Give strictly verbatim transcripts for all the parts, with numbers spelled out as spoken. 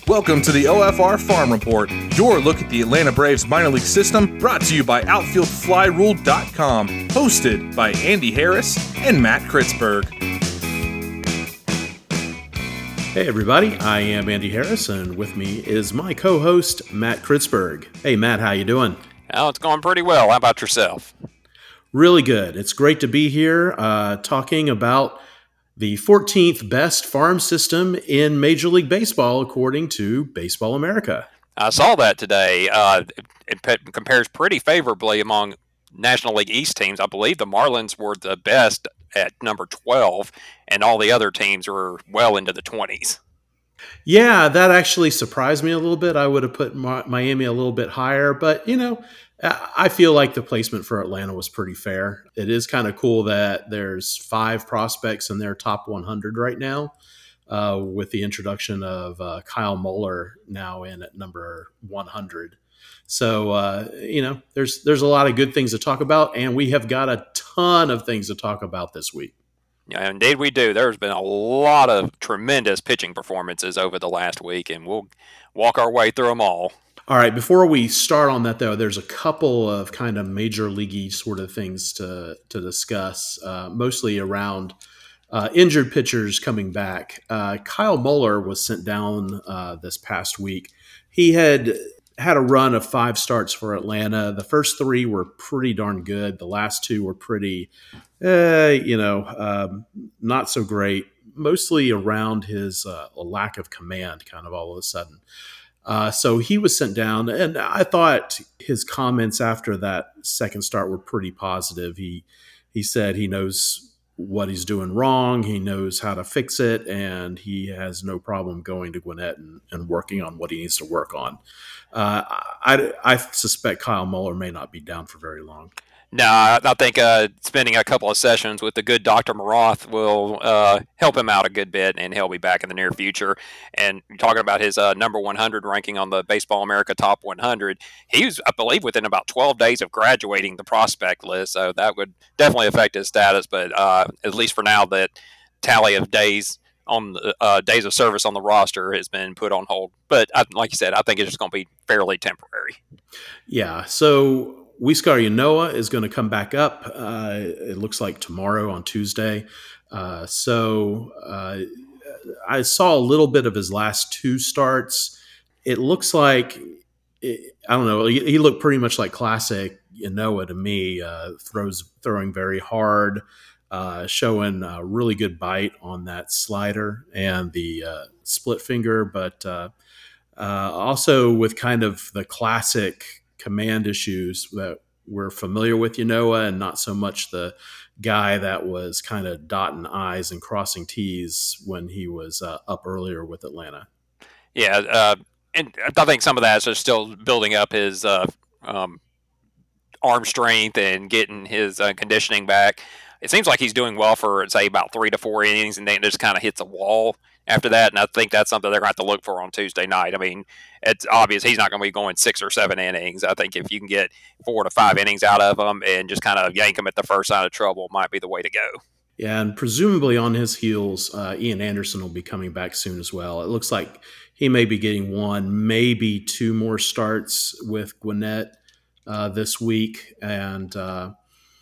Welcome to the O F R Farm Report, your look at the Atlanta Braves minor league system, brought to you by outfield fly rule dot com, hosted by Andy Harris and Matt Kritzberg. Hey everybody, I am Andy Harris, and with me is my co-host, Matt Kritzberg. Hey Matt, how you doing? Oh, it's going pretty well. How about yourself? Really good. It's great to be here uh, talking about the fourteenth best farm system in Major League Baseball, according to Baseball America. I saw that today. Uh, it, it compares pretty favorably among National League East teams. I believe the Marlins were the best at number twelve, and all the other teams were well into the twenties. Yeah, that actually surprised me a little bit. I would have put Miami a little bit higher, but, you know, I feel like the placement for Atlanta was pretty fair. It is kind of cool that there's five prospects in their top one hundred right now, uh, with the introduction of uh, Kyle Muller now in at number one hundred. So, uh, you know, there's there's a lot of good things to talk about, and we have got a ton of things to talk about this week. Yeah, indeed we do. There's been a lot of tremendous pitching performances over the last week, and we'll walk our way through them all. All right, before we start on that, though, there's a couple of kind of major league-y sort of things to, to discuss, uh, mostly around uh, injured pitchers coming back. Uh, Kyle Muller was sent down uh, this past week. He had had a run of five starts for Atlanta. The first three were pretty darn good. The last two were pretty, uh, you know, um, not so great, mostly around his uh, lack of command kind of all of a sudden. Uh, so he was sent down, and I thought his comments after that second start were pretty positive. He he said he knows what he's doing wrong, he knows how to fix it, and he has no problem going to Gwinnett and, and working on what he needs to work on. Uh, I, I suspect Kyle Muller may not be down for very long. No, I think uh, spending a couple of sessions with the good Doctor Maroth will uh, help him out a good bit, and he'll be back in the near future. And talking about his uh, number one hundred ranking on the Baseball America Top one hundred, he was, I believe, within about twelve days of graduating the prospect list, so that would definitely affect his status. But uh, at least for now, that tally of days on the uh, days of service on the roster has been put on hold. But I, like you said, I think it's just going to be fairly temporary. Yeah, so Huascar Ynoa is going to come back up. Uh, it looks like tomorrow on Tuesday. Uh, so uh, I saw a little bit of his last two starts. It looks like, it, I don't know, he, he looked pretty much like classic Ynoa to me. Uh, throws throwing very hard, uh, showing a really good bite on that slider and the uh, split finger, but uh, uh, also with kind of the classic command issues that we're familiar with Ynoa, and not so much the guy that was kind of dotting I's and crossing T's when he was uh, up earlier with Atlanta. Yeah, uh, and I think some of that is just still building up his uh, um, arm strength and getting his uh, conditioning back. It seems like he's doing well for, say, about three to four innings, and then it just kind of hits a wall after that, and I think that's something they're going to have to look for on Tuesday night. I mean, it's obvious he's not going to be going six or seven innings. I think if you can get four to five innings out of him and just kind of yank him at the first sign of trouble might be the way to go. Yeah, and presumably on his heels, uh, Ian Anderson will be coming back soon as well. It looks like he may be getting one, maybe two more starts with Gwinnett uh, this week, and uh,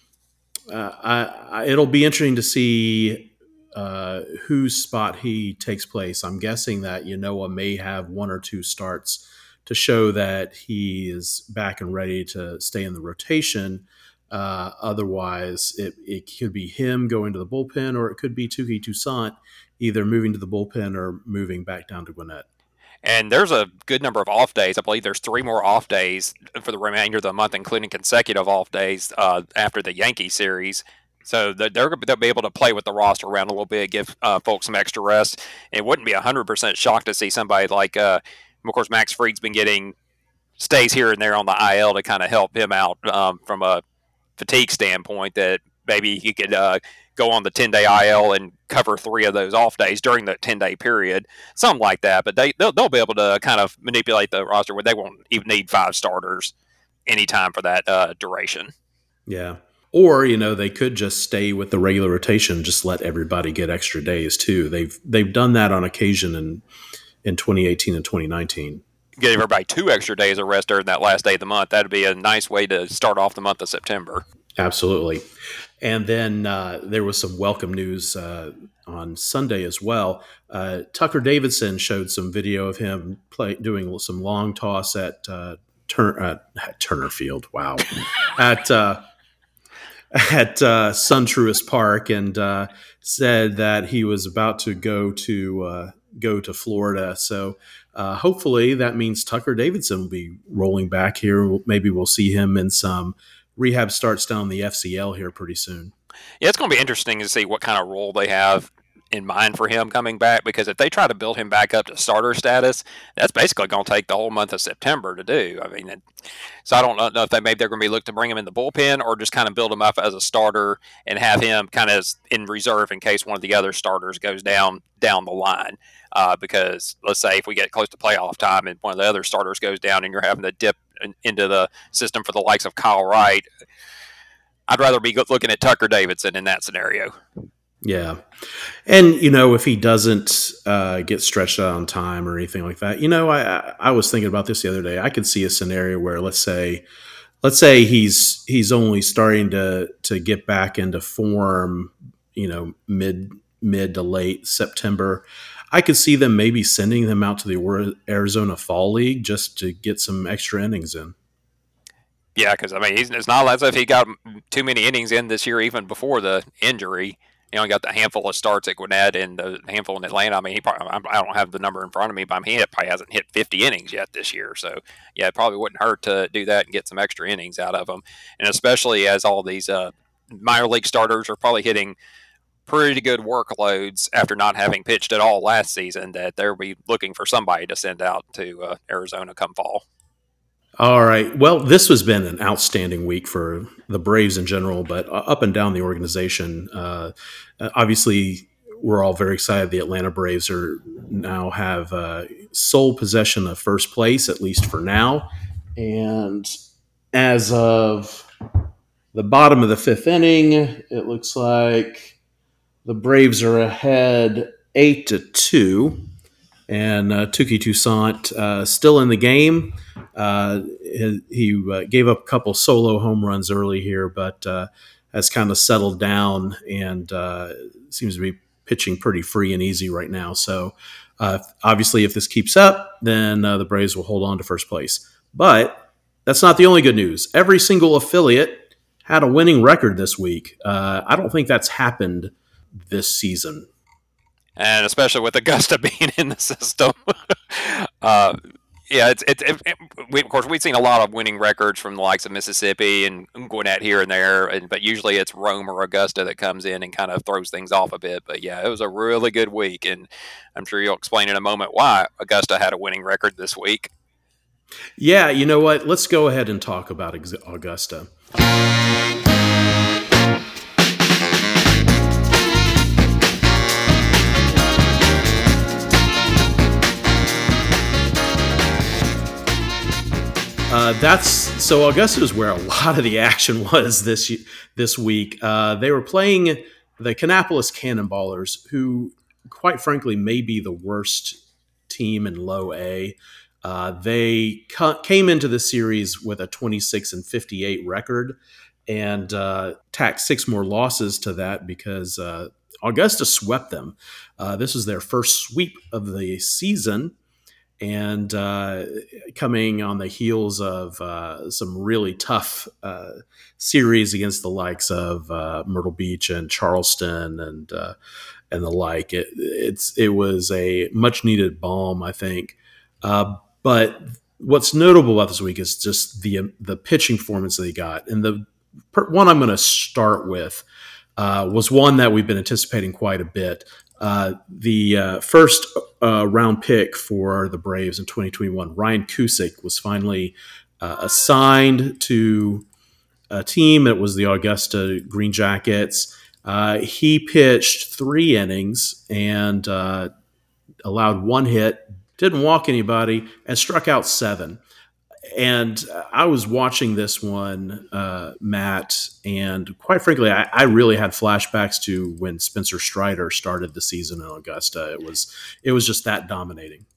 uh, I, I, it'll be interesting to see Uh, whose spot he takes place. I'm guessing that Ynoa may have one or two starts to show that he is back and ready to stay in the rotation. Uh, otherwise, it, it could be him going to the bullpen, or it could be Touki Toussaint either moving to the bullpen or moving back down to Gwinnett. And there's a good number of off days. I believe there's three more off days for the remainder of the month, including consecutive off days uh, after the Yankee series. So they're they'll be able to play with the roster around a little bit, give uh, folks some extra rest. It wouldn't be a hundred percent shocked to see somebody like, uh, of course, Max Fried's been getting stays here and there on the I L to kind of help him out um, from a fatigue standpoint. That maybe he could uh, go on the ten day I L and cover three of those off days during the ten day period, something like that. But they they'll, they'll be able to kind of manipulate the roster where they won't even need five starters anytime for that uh, duration. Yeah. Or, you know, they could just stay with the regular rotation, just let everybody get extra days too. They've they've done that on occasion in in twenty eighteen and twenty nineteen. Give everybody two extra days of rest during that last day of the month. That'd be a nice way to start off the month of September. Absolutely. And then uh, there was some welcome news uh, on Sunday as well. Uh, Tucker Davidson showed some video of him play, doing some long toss at, uh, Tur- uh, at Turner Field. Wow. at uh, at uh, SunTruist Park, and uh, said that he was about to go to uh, go to Florida. So uh, hopefully that means Tucker Davidson will be rolling back here. Maybe we'll see him in some rehab starts down the F C L here pretty soon. Yeah, it's going to be interesting to see what kind of role they have in mind for him coming back, because if they try to build him back up to starter status, that's basically going to take the whole month of September to do. I mean, it, so I don't know if they maybe they're going to be looking to bring him in the bullpen or just kind of build him up as a starter and have him kind of in reserve in case one of the other starters goes down down the line. Uh, because let's say if we get close to playoff time and one of the other starters goes down and you're having to dip in, into the system for the likes of Kyle Wright, I'd rather be looking at Tucker Davidson in that scenario. Yeah. And, you know, if he doesn't uh, get stretched out on time or anything like that, you know, I I was thinking about this the other day. I could see a scenario where let's say let's say he's he's only starting to to get back into form, you know, mid mid to late September. I could see them maybe sending them out to the Arizona Fall League just to get some extra innings in. Yeah, because, I mean, he's, it's not as if he got too many innings in this year even before the injury. He only got the handful of starts at Gwinnett and the handful in Atlanta. I mean, he probably, I don't have the number in front of me, but I mean, he probably hasn't hit fifty innings yet this year. So, yeah, it probably wouldn't hurt to do that and get some extra innings out of him. And especially as all these uh, minor league starters are probably hitting pretty good workloads after not having pitched at all last season, that they'll be looking for somebody to send out to uh, Arizona come fall. All right. Well, this has been an outstanding week for the Braves in general, but up and down the organization. Uh, obviously, we're all very excited the Atlanta Braves are now have uh, sole possession of first place, at least for now. And as of the bottom of the fifth inning, it looks like the Braves are ahead eight to two. And uh, Touki Toussaint uh, still in the game. Uh, he he uh, gave up a couple solo home runs early here, but uh, has kind of settled down and uh, seems to be pitching pretty free and easy right now. So uh, obviously if this keeps up, then uh, the Braves will hold on to first place. But that's not the only good news. Every single affiliate had a winning record this week. Uh, I don't think that's happened this season. And especially with Augusta being in the system. uh, yeah, it's, it's it, it, we, of course, we've seen a lot of winning records from the likes of Mississippi and Gwinnett here and there, and, but usually it's Rome or Augusta that comes in and kind of throws things off a bit. But yeah, it was a really good week, and I'm sure you'll explain in a moment why Augusta had a winning record this week. Yeah, you know what? Let's go ahead and talk about Augusta. Uh, that's so Augusta is where a lot of the action was this this week. Uh, they were playing the Kannapolis Cannonballers, who, quite frankly, may be the worst team in Low A. Uh, they cu- came into the series with a twenty-six and fifty-eight record, and uh, tacked six more losses to that because uh, Augusta swept them. Uh, this was their first sweep of the season. And uh, coming on the heels of uh, some really tough uh, series against the likes of uh, Myrtle Beach and Charleston and uh, and the like, it, it's it was a much needed balm, I think. Uh, but what's notable about this week is just the the pitching performance they got, and the one I'm going to start with uh, was one that we've been anticipating quite a bit. Uh, the uh, first uh, round pick for the Braves in twenty twenty-one, Ryan Cusick, was finally uh, assigned to a team that was the Augusta Green Jackets. Uh, he pitched three innings and uh, allowed one hit, didn't walk anybody, and struck out seven. And I was watching this one, uh, Matt, and quite frankly, I, I really had flashbacks to when Spencer Strider started the season in Augusta. It was it was just that dominating.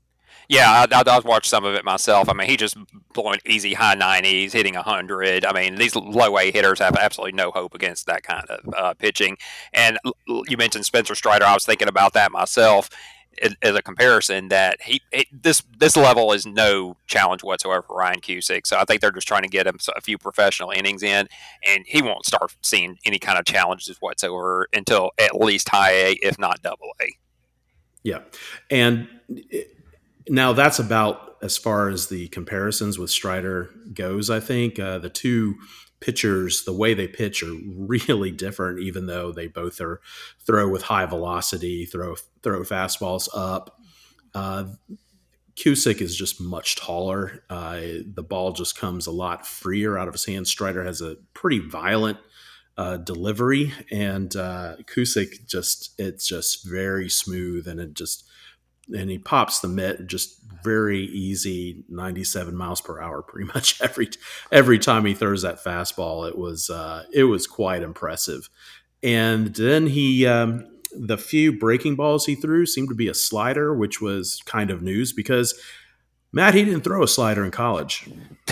Yeah, I, I, I've watched some of it myself. I mean, he just blowing easy high nineties, hitting one hundred. I mean, these low A hitters have absolutely no hope against that kind of uh, pitching. And you mentioned Spencer Strider. I was thinking about that myself as a comparison. That he it, this this level is no challenge whatsoever for Ryan Cusick. So I think they're just trying to get him a few professional innings in, and he won't start seeing any kind of challenges whatsoever until at least high A, if not double A. Yeah, and. It, Now that's about as far as the comparisons with Strider goes. I think uh, the two pitchers, the way they pitch, are really different. Even though they both are throw with high velocity, throw throw fastballs up. Uh, Cusick is just much taller. Uh, the ball just comes a lot freer out of his hands. Strider has a pretty violent uh, delivery, and uh, Cusick just it's just very smooth, and it just and he pops the mitt just very easy, ninety-seven miles per hour, pretty much every every time he throws that fastball. It was uh, it was quite impressive. And then he um, the few breaking balls he threw seemed to be a slider, which was kind of news because Matt, he didn't throw a slider in college.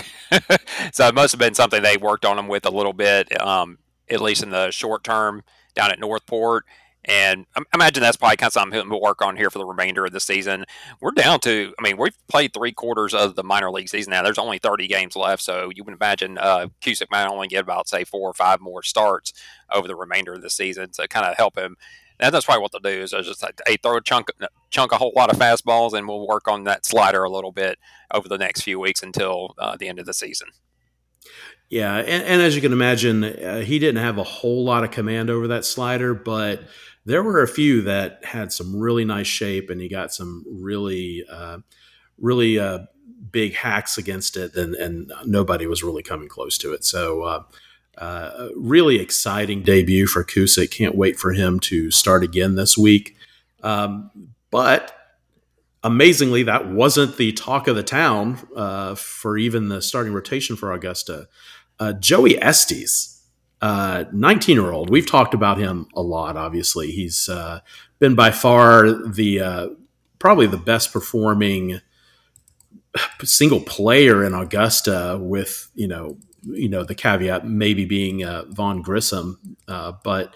So it must have been something they worked on him with a little bit, um, at least in the short term down at Northport. And I imagine that's probably kind of something we'll work on here for the remainder of the season. We're down to, I mean, we've played three quarters of the minor league season now. There's only thirty games left, so you would imagine uh, Cusick might only get about, say, four or five more starts over the remainder of the season to kind of help him. And that's probably what they'll do is just like, hey, throw a chunk, chunk a whole lot of fastballs, and we'll work on that slider a little bit over the next few weeks until uh, the end of the season. Yeah, and, and as you can imagine, uh, he didn't have a whole lot of command over that slider, but there were a few that had some really nice shape, and he got some really, uh, really uh, big hacks against it, and, and nobody was really coming close to it. So, uh, uh, really exciting debut for Cusick. Can't wait for him to start again this week. Um, but amazingly, that wasn't the talk of the town uh, for even the starting rotation for Augusta. Uh, Joey Estes. Uh, nineteen-year-old. We've talked about him a lot. Obviously, he's uh, been by far the uh, probably the best performing single player in Augusta. With you know, you know, the caveat maybe being uh, Vaughn Grissom, uh, but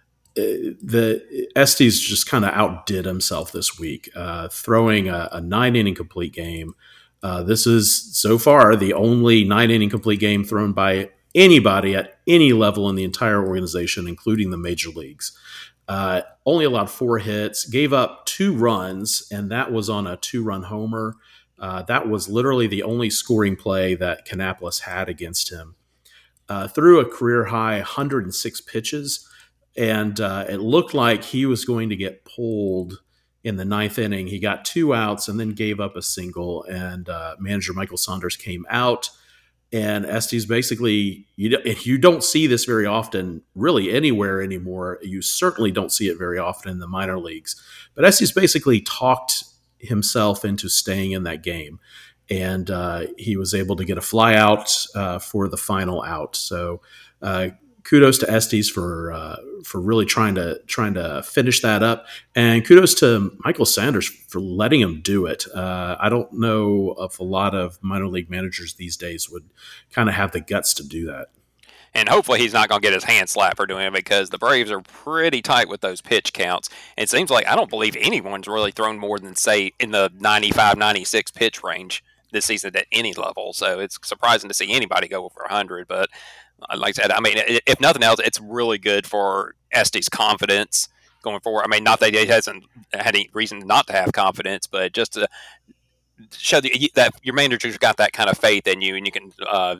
the Estes just kind of outdid himself this week, uh, throwing a, a nine-inning complete game. Uh, this is so far the only nine-inning complete game thrown by anybody at any level in the entire organization, including the major leagues. Uh, only allowed four hits, gave up two runs, and that was on a two-run homer. Uh, that was literally the only scoring play that Kannapolis had against him. Uh, threw a career-high one hundred six pitches, and uh, it looked like he was going to get pulled in the ninth inning. He got two outs and then gave up a single, and uh, manager Michael Saunders came out. And Estes basically, you, you don't see this very often, really anywhere anymore. You certainly don't see it very often in the minor leagues. But Estes basically talked himself into staying in that game. And uh, he was able to get a fly out uh, for the final out. So uh, kudos to Estes for uh, for really trying to trying to finish that up, and kudos to Michael Saunders for letting him do it. Uh, I don't know if a lot of minor league managers these days would kind of have the guts to do that. And hopefully he's not going to get his hand slapped for doing it because the Braves are pretty tight with those pitch counts. It seems like I don't believe anyone's really thrown more than, say, in the ninety-five, ninety-six pitch range this season at any level. So it's surprising to see anybody go over one hundred. But like I said, I mean, if nothing else, it's really good for Estes' confidence going forward. I mean, not that he hasn't had any reason not to have confidence, but just to show that your manager's got that kind of faith in you, and you can uh,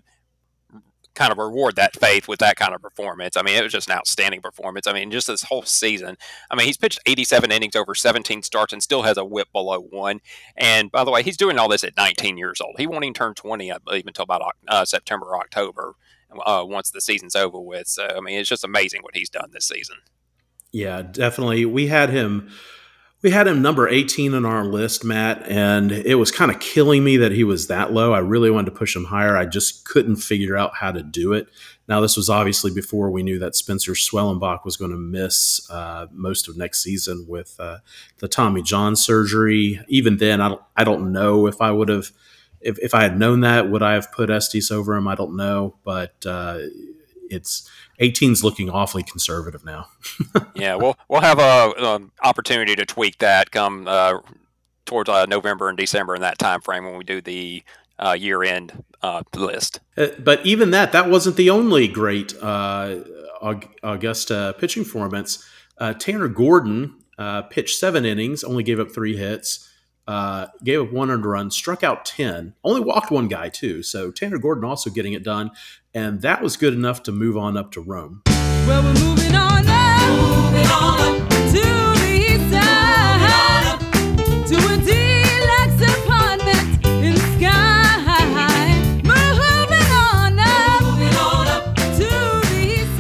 kind of reward that faith with that kind of performance. I mean, it was just an outstanding performance. I mean, just this whole season. I mean, he's pitched eighty-seven innings over seventeen starts and still has a whip below one. And by the way, he's doing all this at nineteen years old. He won't even turn twenty, I believe, until about uh, September or October. Uh, once the season's over with. So, I mean, it's just amazing what he's done this season. Yeah, definitely. We had him We had him number eighteen on our list, Matt, and it was kind of killing me that he was that low. I really wanted to push him higher. I just couldn't figure out how to do it. Now, this was obviously before we knew that Spencer Schwellenbach was going to miss uh, most of next season with uh, the Tommy John surgery. Even then, I don't, I don't know if I would have, if, if I had known that, would I have put Estes over him? I don't know, but uh, it's eighteen's looking awfully conservative now. Yeah, we'll we'll have a um, opportunity to tweak that come uh, towards uh, November and December in that time frame when we do the uh, year end uh, list. Uh, but even that, that wasn't the only great uh, Augusta pitching performance. Uh, Tanner Gordon uh, pitched seven innings, only gave up three hits, uh, gave up one earned run, struck out ten, only walked one guy too. So Tanner Gordon also getting it done, and that was good enough to move on up to Rome. Well, we're moving on up, moving on up to the east side, to a deluxe apartment in the sky. Moving on up, moving on up to the east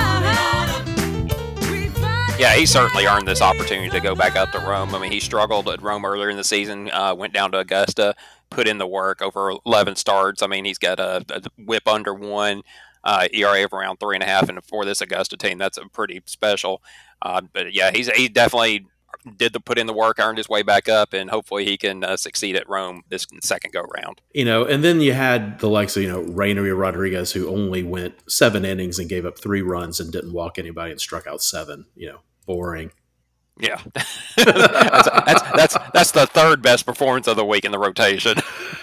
side. We find Yeah, he certainly earned this opportunity to go back up to Rome. I mean, he struggled at Rome earlier in the season, uh, went down to Augusta, put in the work over eleven starts. I mean, he's got a, a whip under one. Uh, E R A of around three and a half, and for this Augusta team, that's a pretty special. Uh, but yeah, he's he definitely did the put in the work, earned his way back up, and hopefully he can uh, succeed at Rome this second go round. You know, and then you had the likes of, you know, Rainer Rodriguez, who only went seven innings and gave up three runs and didn't walk anybody and struck out seven. You know, boring. Yeah, that's, that's that's that's the third best performance of the week in the rotation.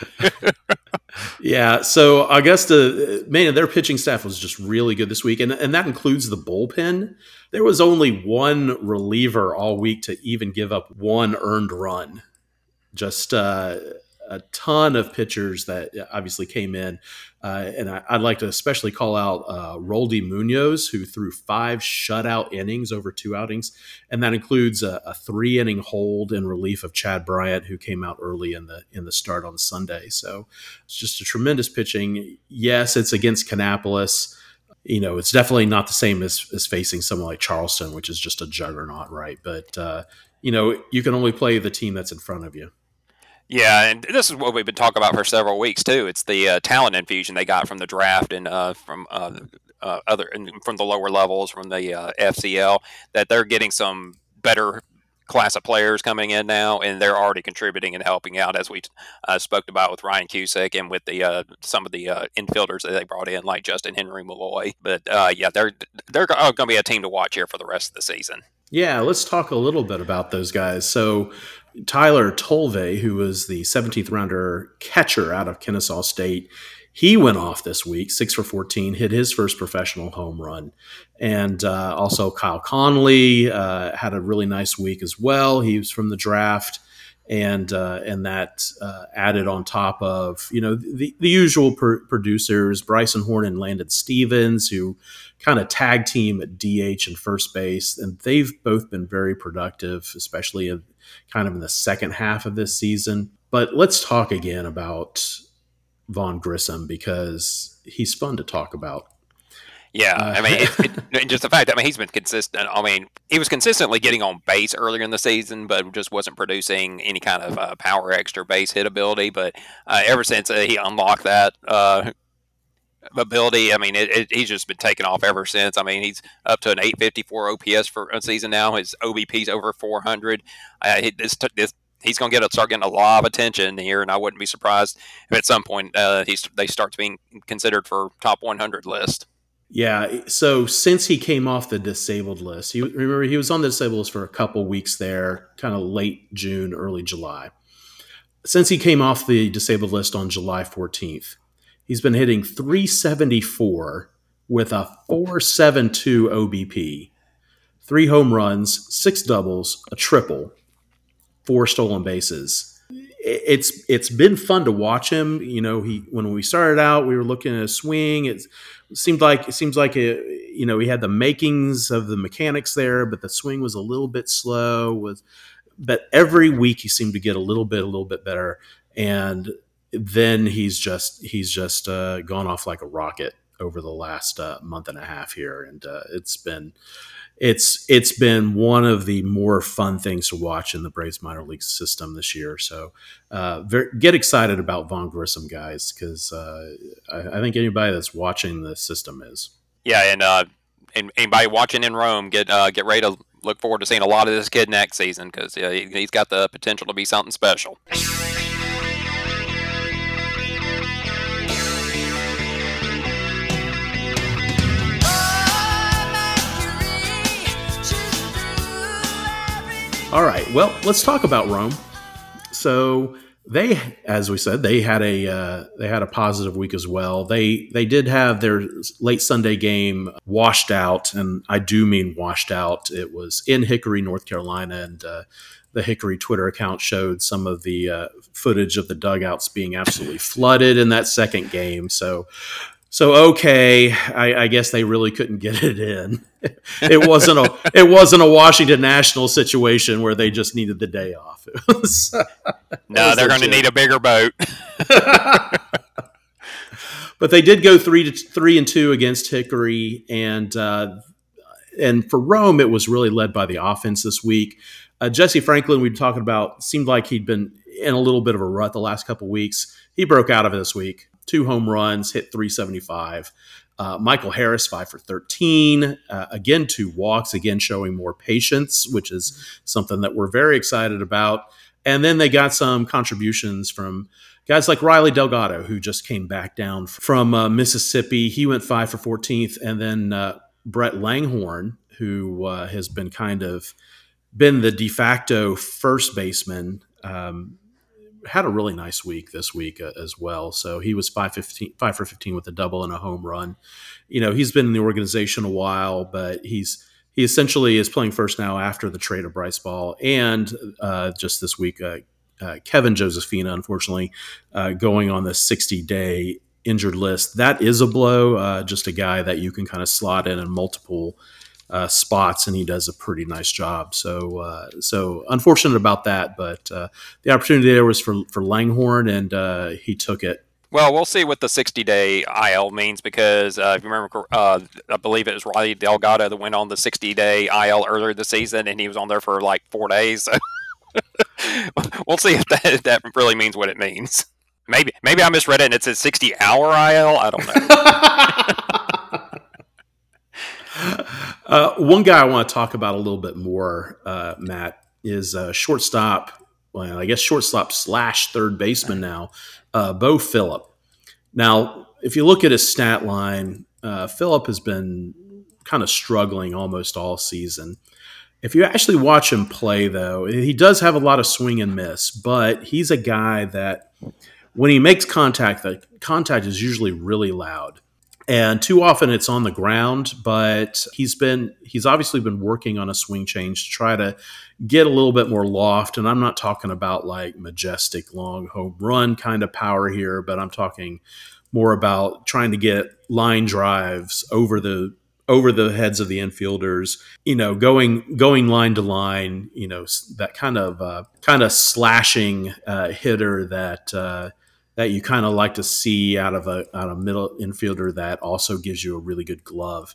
Yeah, so Augusta, man, their pitching staff was just really good this week, and, and that includes the bullpen. There was only one reliever all week to even give up one earned run. Just uh, a ton of pitchers that obviously came in, uh, and I, I'd like to especially call out uh, Roldy Munoz, who threw five shutout innings over two outings, and that includes a, a three-inning hold in relief of Chad Bryant, who came out early in the in the start on Sunday. So it's just a tremendous pitching. Yes, it's against Kannapolis. You know, it's definitely not the same as, as facing someone like Charleston, which is just a juggernaut, right? But, uh, you know, you can only play the team that's in front of you. Yeah, and this is what we've been talking about for several weeks too. It's the uh, talent infusion they got from the draft and uh, from uh, uh, other and from the lower levels, from the uh, F C L, that they're getting some better class of players coming in now, and they're already contributing and helping out, as we uh, spoke about with Ryan Cusick and with the uh, some of the uh, infielders that they brought in, like Justin Henry Malloy. But uh, yeah, they're they're going to be a team to watch here for the rest of the season. Yeah, let's talk a little bit about those guys. So Tyler Tolve, who was the seventeenth rounder catcher out of Kennesaw State, he went off this week, six for fourteen, hit his first professional home run. And uh, also Kyle Conley uh, had a really nice week as well. He was from the draft. And uh, and that uh, added on top of, you know, the, the usual per- producers, Bryson Horn and Landon Stevens, who kind of tag team at D H and first base. And they've both been very productive, especially in, kind of in the second half of this season. But let's talk again about Vaughn Grissom, because he's fun to talk about. Yeah, Uh, I mean, it, it, just the fact that I mean he's been consistent. I mean, he was consistently getting on base earlier in the season, but just wasn't producing any kind of uh, power extra base hit ability. But uh, ever since uh, he unlocked that uh, ability, I mean, it, it, he's just been taking off ever since. I mean, he's up to an eight fifty-four O P S for a season now. His O B P's over four hundred. Uh, he, this, this He's going to get start getting a lot of attention here, and I wouldn't be surprised if at some point uh, he's they start being considered for top one hundred list. Yeah, so since he came off the disabled list, he, remember he was on the disabled list for a couple weeks there, kind of late June, early July. Since he came off the disabled list on July fourteenth, he's been hitting three seventy-four with a four seventy-two O B P, three home runs, six doubles, a triple, four stolen bases. It's it's been fun to watch him. You know, he when we started out, we were looking at a swing. It seemed like it seems like it, you know, he had the makings of the mechanics there, but the swing was a little bit slow. Was but every week he seemed to get a little bit, a little bit better, and then he's just he's just uh, gone off like a rocket. over the last uh, month and a half here, and uh, it's been it's it's been one of the more fun things to watch in the Braves minor league system this year. So uh, very, get excited about Vaughn Grissom, guys, because uh, I, I think anybody that's watching the system is. Yeah, and uh, and anybody watching in Rome, get uh, get ready to look forward to seeing a lot of this kid next season because yeah, he, he's got the potential to be something special. All right, well, let's talk about Rome. So they, as we said, they had a uh, they had a positive week as well. They they did have their late Sunday game washed out, and I do mean washed out. It was in Hickory, North Carolina, and uh, the Hickory Twitter account showed some of the uh, footage of the dugouts being absolutely flooded in that second game. So. So okay, I, I guess they really couldn't get it in. It wasn't a it wasn't a Washington National situation where they just needed the day off. It was, no, they're going to need a bigger boat. But they did go three to three and two against Hickory, and uh, and for Rome, it was really led by the offense this week. Uh, Jesse Franklin, we've been talking about, seemed like he'd been in a little bit of a rut the last couple of weeks. He broke out of it this week. Two home runs, hit three seventy-five. Uh, Michael Harris, five for thirteen. Uh, again, two walks, again showing more patience, which is something that we're very excited about. And then they got some contributions from guys like Riley Delgado, who just came back down from uh, Mississippi. He went five for fourteen. And then uh, Brett Langhorne, who uh, has been kind of been the de facto first baseman, um, had a really nice week this week uh, as well. So he was five for fifteen with a double and a home run. You know, he's been in the organization a while, but he's he essentially is playing first now after the trade of Bryce Ball. And uh, just this week, uh, uh, Kevin Josephina, unfortunately, uh, going on the sixty-day injured list. That is a blow, uh, just a guy that you can kind of slot in in multiple Uh, spots, and he does a pretty nice job. So, uh, so unfortunate about that, but uh, the opportunity there was for for Langhorne, and uh, he took it. Well, we'll see what the sixty-day I L means because uh, if you remember, uh, I believe it was Riley Delgado that went on the sixty-day I L earlier this season, and he was on there for like four days. So we'll see if that, if that really means what it means. Maybe, maybe I misread it, and it's a sixty-hour I L. I don't know. Uh, one guy I want to talk about a little bit more, uh, Matt, is uh, shortstop. Well, I guess shortstop slash third baseman now, uh, Beau Phillip. Now, if you look at his stat line, uh, Phillip has been kind of struggling almost all season. If you actually watch him play, though, he does have a lot of swing and miss, but he's a guy that when he makes contact, the contact is usually really loud. And too often it's on the ground, but he's been he's obviously been working on a swing change to try to get a little bit more loft. And I'm not talking about like majestic long home run kind of power here, but I'm talking more about trying to get line drives over the over the heads of the infielders, you know, going going line to line, you know, that kind of uh, kind of slashing uh, hitter that uh, that you kind of like to see out of a out of a middle infielder that also gives you a really good glove.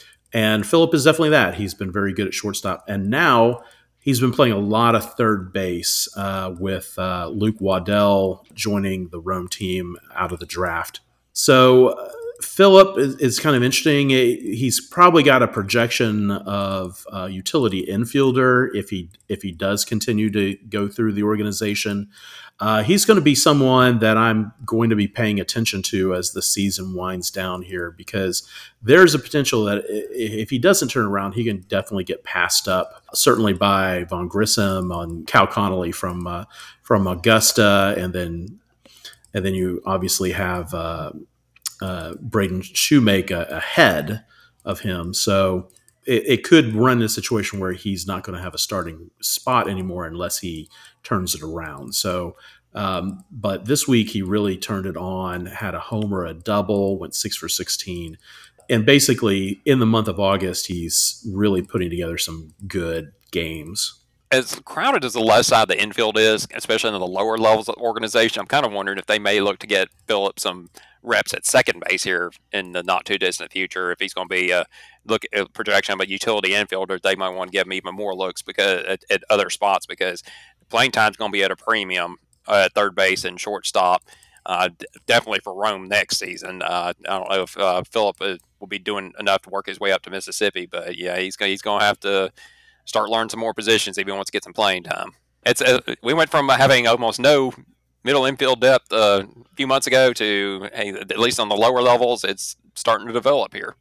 And Phillip is definitely that. He's been very good at shortstop, and now he's been playing a lot of third base uh, with uh, Luke Waddell joining the Rome team out of the draft. So uh, Phillip is, is kind of interesting. He's probably got a projection of uh, utility infielder if he if he does continue to go through the organization. Uh, he's going to be someone that I'm going to be paying attention to as the season winds down here, because there's a potential that if he doesn't turn around, he can definitely get passed up, certainly by Vaughn Grissom on Cal Connolly from uh, from Augusta, and then and then you obviously have uh, uh, Braden Shoemake ahead of him. So it, it could run in a situation where he's not going to have a starting spot anymore unless he turns it around. So, um, but this week he really turned it on, had a homer, a double, went six for sixteen. And basically in the month of August, he's really putting together some good games. As crowded as the left side of the infield is, especially in the lower levels of the organization, I'm kind of wondering if they may look to get Phillip some reps at second base here in the not too distant future. If he's going to be a look at projection of a utility infielder, they might want to give him even more looks because at, at other spots because playing time's going to be at a premium uh, at third base and shortstop. Uh, d- definitely for Rome next season. Uh, I don't know if uh, Philip uh, will be doing enough to work his way up to Mississippi, but yeah, he's gonna, he's going to have to start learning some more positions if he wants to get some playing time. It's uh, we went from having almost no middle infield depth uh, a few months ago to hey, at least on the lower levels, it's starting to develop here.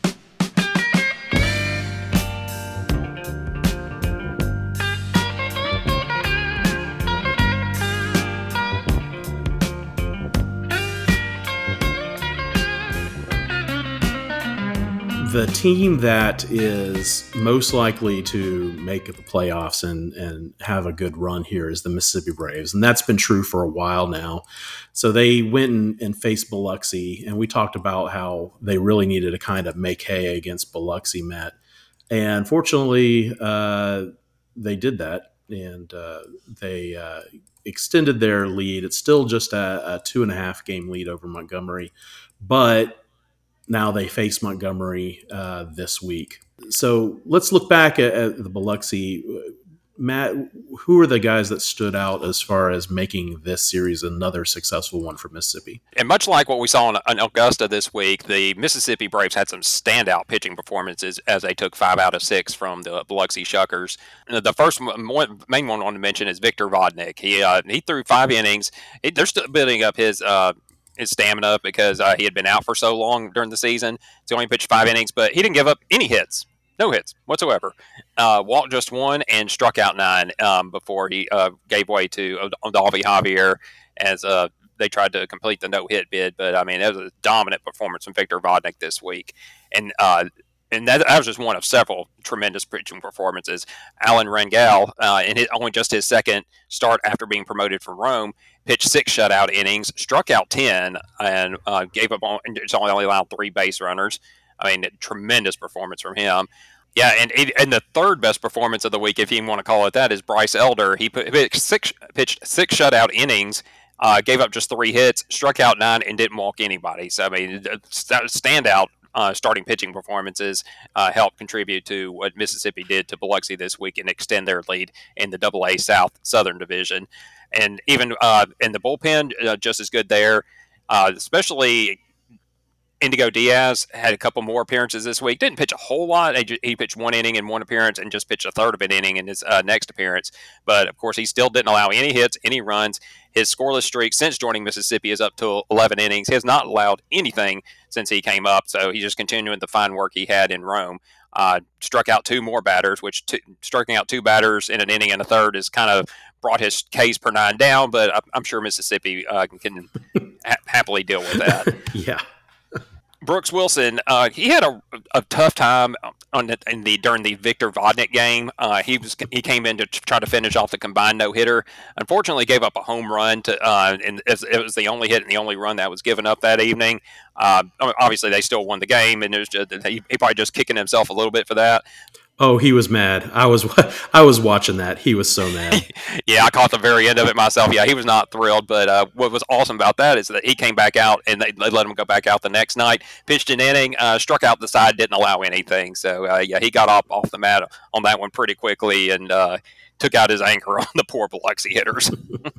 The team that is most likely to make the playoffs and, and have a good run here is the Mississippi Braves. And that's been true for a while now. So they went and, and faced Biloxi, and we talked about how they really needed to kind of make hay against Biloxi, Matt. And fortunately, uh, they did that, and uh, they uh, extended their lead. It's still just a, a two and a half game lead over Montgomery, but now they face Montgomery uh, this week. So let's look back at, at the Biloxi. Matt, who are the guys that stood out as far as making this series another successful one for Mississippi? And much like what we saw in, in Augusta this week, the Mississippi Braves had some standout pitching performances as they took five out of six from the Biloxi Shuckers. The first one, main one I want to mention is Victor Vodnik. He uh, he threw five innings. He, they're still building up his uh, his stamina because uh, he had been out for so long during the season. So he only pitched five innings, but he didn't give up any hits. No hits whatsoever. Uh, walked just one and struck out nine um, before he uh, gave way to Odalvi Javier as uh, they tried to complete the no-hit bid. But, I mean, that was a dominant performance from Victor Vodnik this week. And uh, and that, that was just one of several tremendous pitching performances. Alan Rangel, uh, in his, only just his second start after being promoted from Rome, pitched six shutout innings, struck out ten, and uh, gave up on, it's only allowed three base runners. I mean, tremendous performance from him. Yeah, and and the third best performance of the week, if you want to call it that, is Bryce Elder. He put, pitched six pitched six shutout innings, uh, gave up just three hits, struck out nine, and didn't walk anybody. So I mean, standout uh, starting pitching performances uh, helped contribute to what Mississippi did to Biloxi this week and extend their lead in the Double A South Southern Division. And even uh, in the bullpen, uh, just as good there, uh, especially. Indigo Diaz had a couple more appearances this week. Didn't pitch a whole lot. He pitched one inning in one appearance and just pitched a third of an inning in his uh, next appearance. But, of course, he still didn't allow any hits, any runs. His scoreless streak since joining Mississippi is up to eleven innings. He has not allowed anything since he came up, so he's just continuing the fine work he had in Rome. Uh, struck out two more batters, which t- striking out two batters in an inning and a third has kind of brought his Ks per nine down, but I'm sure Mississippi uh, can ha- happily deal with that. Yeah. Brooks Wilson, uh, he had a, a tough time on the, in the during the Victor Vodnik game. Uh, he was he came in to try to finish off the combined no hitter. Unfortunately, gave up a home run to, uh, and it was the only hit and the only run that was given up that evening. Uh, obviously, they still won the game, and it was just, he, he probably just kicking himself a little bit for that. Oh, he was mad. I was I was watching that. He was so mad. Yeah, I caught the very end of it myself. Yeah, he was not thrilled. But uh, what was awesome about that is that he came back out, and they, they let him go back out the next night, pitched an inning, uh, struck out the side, didn't allow anything. So, uh, yeah, he got off, off the mat on that one pretty quickly and uh, took out his anger on the poor Biloxi hitters.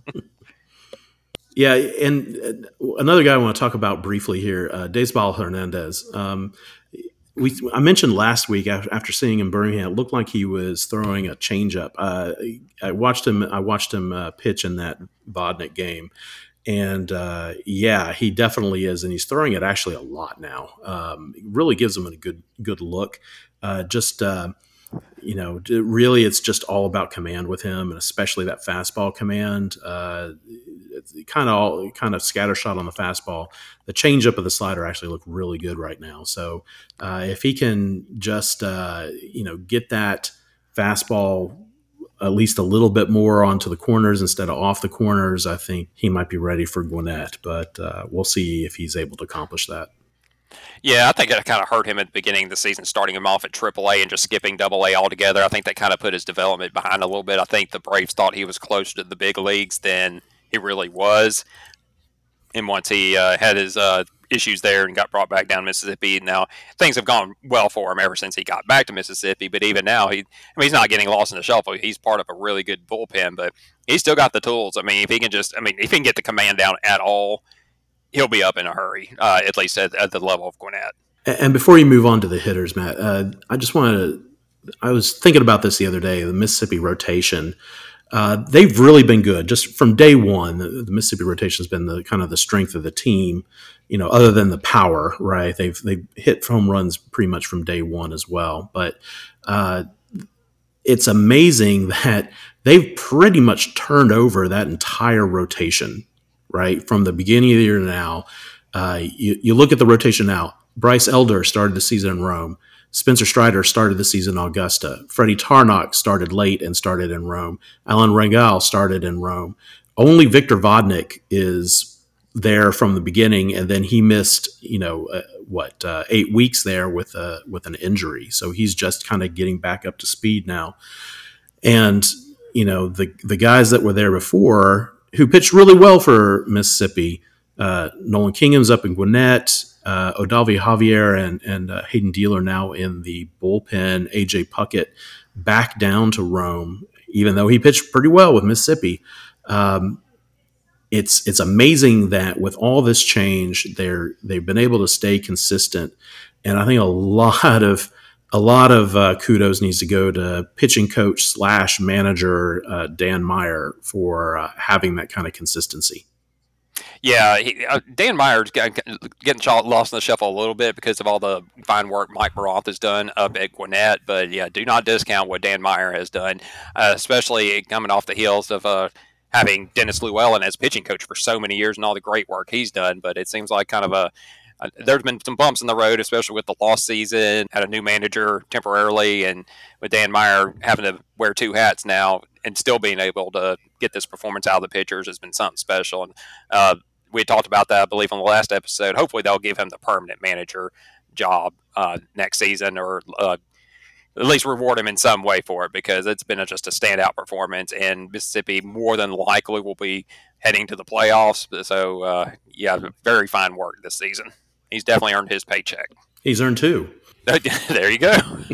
Yeah, and another guy I want to talk about briefly here, uh, Daysbal Hernandez. Um, We, I mentioned last week after seeing him Birmingham, it looked like he was throwing a changeup. Uh, I watched him. I watched him uh, pitch in that Vodnik game, and uh, yeah, he definitely is, and he's throwing it actually a lot now. Um, it really gives him a good good look. Uh, just uh, you know, really, it's just all about command with him, and especially that fastball command. Uh, kind of all kind of scattershot on the fastball. The changeup of the slider actually look really good right now. So uh, if he can just uh, you know get that fastball at least a little bit more onto the corners instead of off the corners, I think he might be ready for Gwinnett. But uh, we'll see if he's able to accomplish that. Yeah, I think that kind of hurt him at the beginning of the season, starting him off at triple A and just skipping double A altogether. I think that kind of put his development behind a little bit. I think the Braves thought he was closer to the big leagues than he really was. and once he uh, had his uh, issues there and got brought back down to Mississippi, now things have gone well for him ever since he got back to Mississippi. But even now, he, I mean, he's not getting lost in the shuffle. He's part of a really good bullpen, but he's still got the tools. I mean, if he can just, I mean, if he can get the command down at all, he'll be up in a hurry, uh, at least at, at the level of Gwinnett. And before you move on to the hitters, Matt, uh, I just wanted to, I was thinking about this the other day, the Mississippi rotation. Uh, they've really been good. Just from day one, the, the Mississippi rotation has been the kind of the strength of the team, you know, other than the power, right? They've they've hit home runs pretty much from day one as well. But uh, it's amazing that they've pretty much turned over that entire rotation, right? From the beginning of the year to now. Uh, you, you look at the rotation now. Bryce Elder started the season in Rome. Spencer Strider started the season in Augusta. Freddie Tarnok started late and started in Rome. Alan Rangel started in Rome. Only Victor Vodnik is there from the beginning, and then he missed, you know, uh, what, uh, eight weeks there with a, with an injury. So he's just kind of getting back up to speed now. And, you know, the the guys that were there before who pitched really well for Mississippi, uh, Nolan Kingham's up in Gwinnett, Uh, Odalvi Javier and, and uh, Hayden Dealer now in the bullpen. A J Puckett back down to Rome, even though he pitched pretty well with Mississippi. Um, it's it's amazing that with all this change, they're they've been able to stay consistent, and I think a lot of a lot of uh, kudos needs to go to pitching coach slash manager uh, Dan Meyer for uh, having that kind of consistency. Yeah, he, uh, Dan Meyer's getting lost in the shuffle a little bit because of all the fine work Mike Baroth has done up at Gwinnett. But yeah, do not discount what Dan Meyer has done, uh, especially coming off the heels of uh, having Dennis Llewellyn as pitching coach for so many years and all the great work he's done. But it seems like kind of a uh, there's been some bumps in the road, especially with the lost season, had a new manager temporarily, and with Dan Meyer having to wear two hats now and still being able to get this performance out of the pitchers has been something special. And uh, we talked about that, I believe, on the last episode. Hopefully they'll give him the permanent manager job uh, next season, or uh, at least reward him in some way for it, because it's been a, just a standout performance, and Mississippi more than likely will be heading to the playoffs. So, uh, yeah, very fine work this season. He's definitely earned his paycheck. He's earned two. There you go.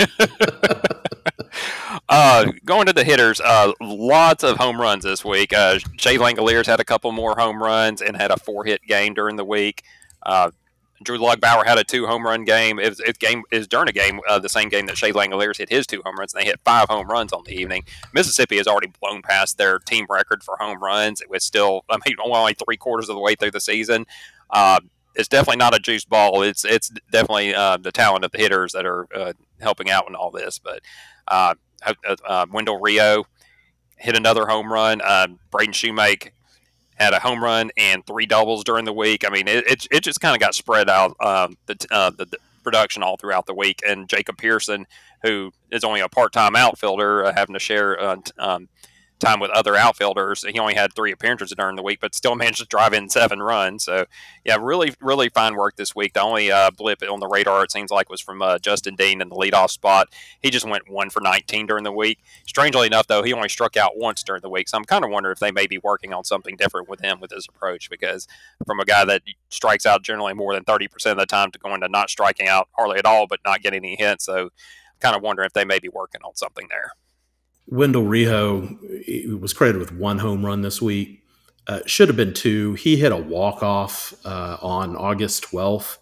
uh, going to the hitters, uh, lots of home runs this week. Uh, Shea Langoliers had a couple more home runs and had a four-hit game during the week. Uh, Drew Lugbauer had a two-home-run game. It was, it game is during a game, uh, the same game that Shea Langoliers hit his two home runs, and they hit five home runs on the evening. Mississippi has already blown past their team record for home runs. It was still, I mean, only three quarters of the way through the season. Uh, It's definitely not a juice ball. It's it's definitely uh, the talent of the hitters that are uh, helping out in all this. But uh, uh, Wendell Rio hit another home run. Uh, Braden Shoemake had a home run and three doubles during the week. I mean, it it, it just kind of got spread out, um, the, uh, the the production all throughout the week. And Jacob Pearson, who is only a part-time outfielder, uh, having to share uh, um, time with other outfielders. He only had three appearances during the week, but still managed to drive in seven runs. So, yeah, really, really fine work this week. The only uh, blip on the radar, it seems like, was from uh, Justin Dean in the leadoff spot. He just went one for nineteen during the week. Strangely enough, though, he only struck out once during the week. So I'm kind of wondering if they may be working on something different with him with his approach, because from a guy that strikes out generally more than thirty percent of the time to going to not striking out hardly at all, but not getting any hits. So kind of wondering if they may be working on something there. Wendell Rio was credited with one home run this week. Uh, should have been two. He hit a walk-off uh, on August twelfth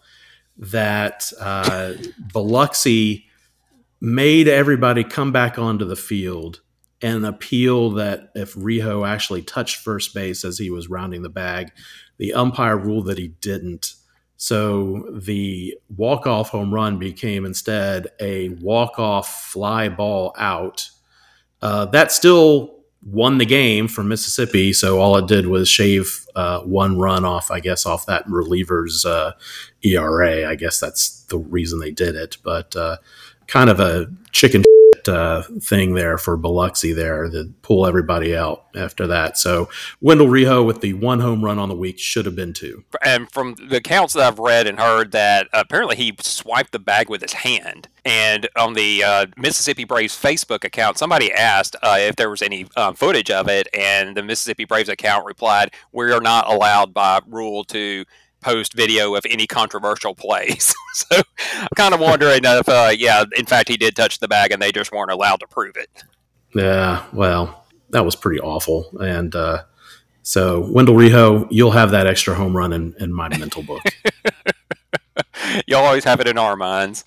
that uh, Biloxi made everybody come back onto the field and appeal that if Rio actually touched first base as he was rounding the bag, the umpire ruled that he didn't. So the walk-off home run became instead a walk-off fly ball out. Uh, that still won the game for Mississippi, so all it did was shave uh, one run off, I guess, off that reliever's uh, E R A. I guess that's the reason they did it, but uh, kind of a chicken legit uh, thing there for Biloxi there to pull everybody out after that. So Wendell Rijo with the one home run on the week should have been two. And from the accounts that I've read and heard, that apparently he swiped the bag with his hand. And on the uh, Mississippi Braves Facebook account, somebody asked uh, if there was any um, footage of it, and the Mississippi Braves account replied, "We are not allowed by rule to post video of any controversial plays." So I'm kind of wondering if, uh, yeah, in fact, he did touch the bag and they just weren't allowed to prove it. Yeah, well, that was pretty awful. And uh, so Wendell Rijo, you'll have that extra home run in, in my mental book. You'll always have it in our minds.